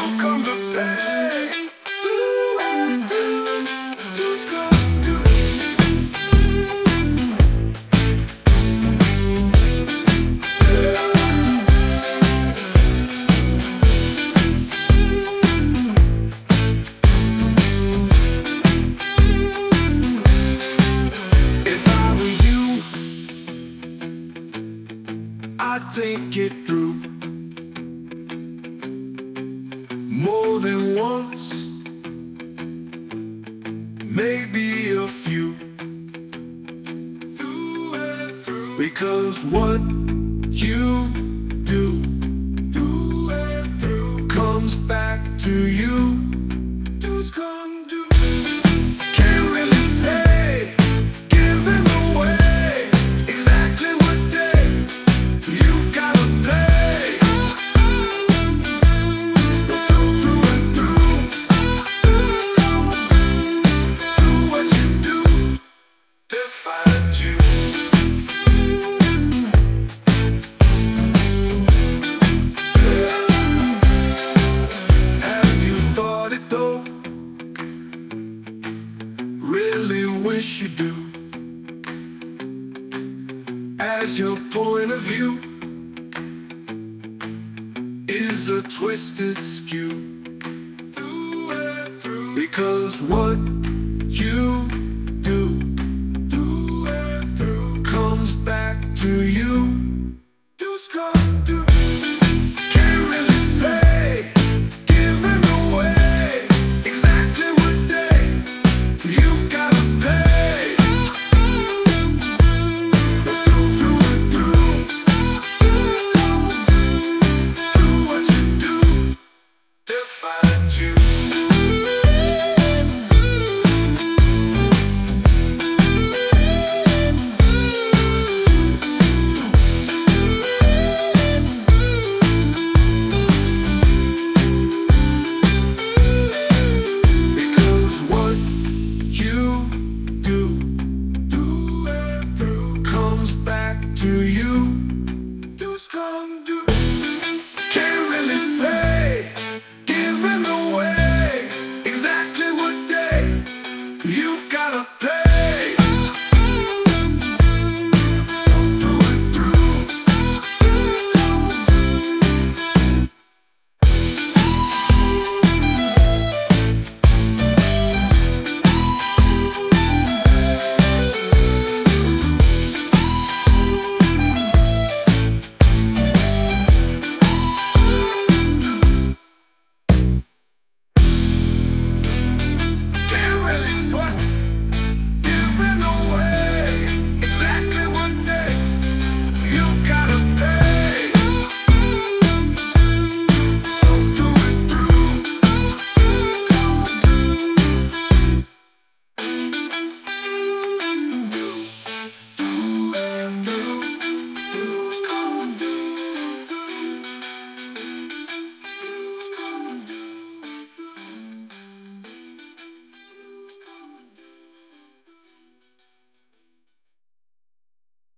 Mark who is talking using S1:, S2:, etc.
S1: still come to pay. Through and through, just come do. If I were you, I'd think it through more than once, maybe a few. Through and through. Because what you do, through and through, comes back to you. Just come do. Can't really say, giving away exactly what day you've gotta play. Through and through, through what you do defines you. Have you thought it though? Really wish you do. As your point of view is a twisted skew. Through and through. Because what you do, through and through, comes back to you.